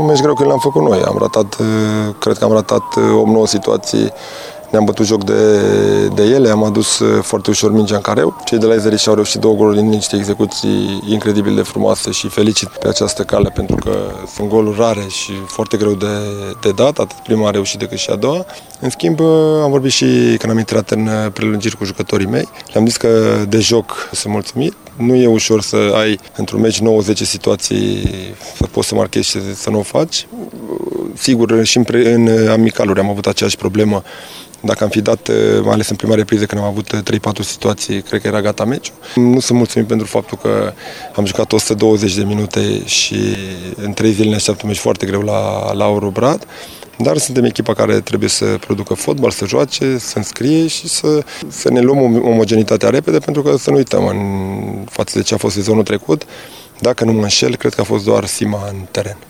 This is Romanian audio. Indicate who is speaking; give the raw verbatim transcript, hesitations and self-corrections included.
Speaker 1: Un meci greu că l-am făcut noi. Am ratat, cred că am ratat opt nouă situații. Ne-am bătut joc de, de ele, am adus foarte ușor mingea în careu. Cei de la Izeriș au reușit două goluri în niște execuții incredibil de frumoase și felicit pe această cale pentru că sunt goluri rare și foarte greu de, de dat, atât prima a reușit decât și a doua. În schimb, am vorbit și când am intrat în prelungiri cu jucătorii mei. Le-am zis că de joc sunt mulțumit. Nu e ușor să ai într-un meci nouă zece situații, să poți să marchezi și să nu o faci. Sigur, și în, pre, în amicaluri am avut aceeași problemă. Dacă am fi dat, mai ales în prima repriză, când am avut trei patru situații, cred că era gata meciul. Nu sunt mulțumit pentru faptul că am jucat o sută douăzeci de minute și în trei zile ne așteaptă un meci foarte greu la, la Aurobrat. Dar suntem echipa care trebuie să producă fotbal, să joace, să înscrie și să, să ne luăm omogenitatea repede, pentru că să nu uităm în față de ce a fost sezonul trecut. Dacă nu mă înșel, cred că a fost doar Sima în teren.